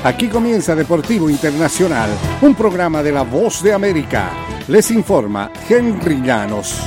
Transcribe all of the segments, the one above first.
Aquí comienza Deportivo Internacional, un programa de La Voz de América. Les informa Henry Llanos.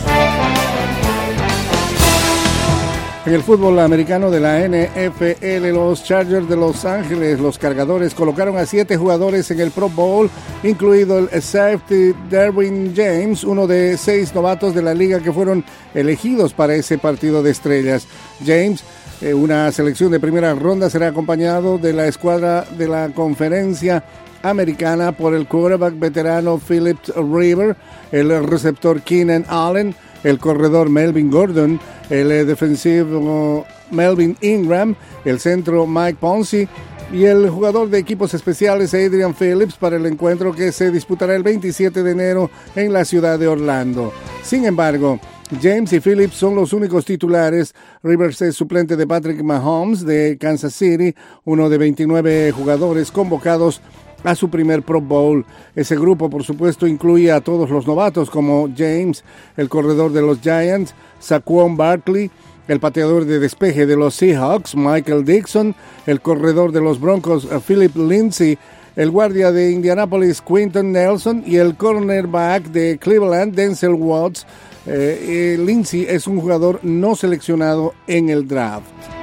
En el fútbol americano de la NFL, los Chargers de Los Ángeles, los Cargadores, colocaron a 7 jugadores en el Pro Bowl, incluido el safety Derwin James, uno de 6 novatos de la liga que fueron elegidos para ese partido de estrellas. James, una selección de primera ronda, será acompañado de la escuadra de la conferencia americana por el quarterback veterano Philip Rivers, el receptor Keenan Allen, el corredor Melvin Gordon, el defensivo Melvin Ingram, el centro Mike Pouncey y el jugador de equipos especiales Adrian Phillips para el encuentro que se disputará el 27 de enero en la ciudad de Orlando. Sin embargo, James y Phillips son los únicos titulares. Rivers es suplente de Patrick Mahomes de Kansas City, uno de 29 jugadores convocados a su primer Pro Bowl. Ese grupo, por supuesto, incluye a todos los novatos como James, el corredor de los Giants, Saquon Barkley, el pateador de despeje de los Seahawks, Michael Dixon, el corredor de los Broncos, Philip Lindsay, el guardia de Indianapolis, Quentin Nelson, y el cornerback de Cleveland, Denzel Watts. Lindsay es un jugador no seleccionado en el draft.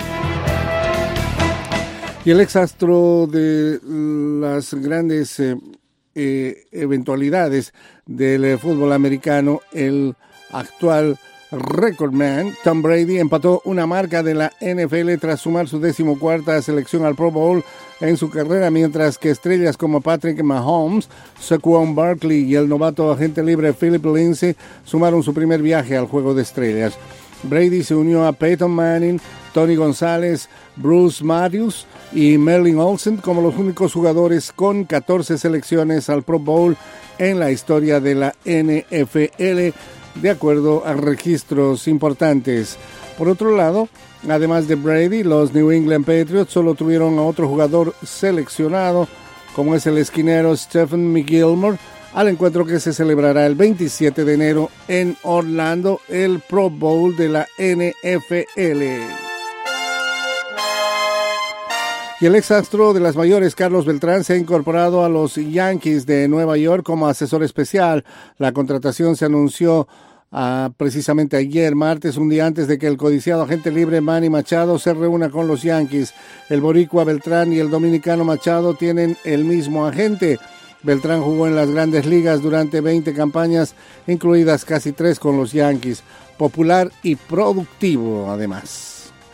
Y el exastro de las grandes eventualidades del fútbol americano, el actual recordman Tom Brady, empató una marca de la NFL tras sumar su 14ª selección al Pro Bowl en su carrera, mientras que estrellas como Patrick Mahomes, Saquon Barkley y el novato agente libre Philip Lindsay sumaron su primer viaje al Juego de Estrellas. Brady se unió a Peyton Manning, Tony González, Bruce Matthews y Merlin Olsen como los únicos jugadores con 14 selecciones al Pro Bowl en la historia de la NFL, de acuerdo a registros importantes. Por otro lado, además de Brady, los New England Patriots solo tuvieron a otro jugador seleccionado, como es el esquinero Stephen McGilmore, al encuentro que se celebrará el 27 de enero en Orlando, el Pro Bowl de la NFL. Y el exastro de las mayores, Carlos Beltrán, se ha incorporado a los Yankees de Nueva York como asesor especial. La contratación se anunció precisamente ayer, martes, un día antes de que el codiciado agente libre Manny Machado se reúna con los Yankees. El boricua Beltrán y el dominicano Machado tienen el mismo agente. Beltrán jugó en las grandes ligas durante 20 campañas, incluidas casi 3 con los Yankees. Popular y productivo, además.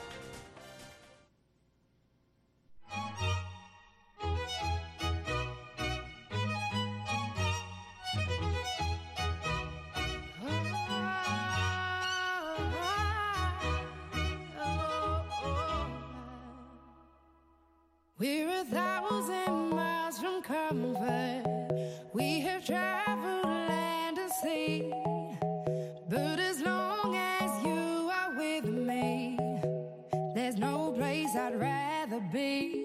We're 1,000 miles from comfort. We have traveled land and sea. But as long as you are with me, there's no place I'd rather be.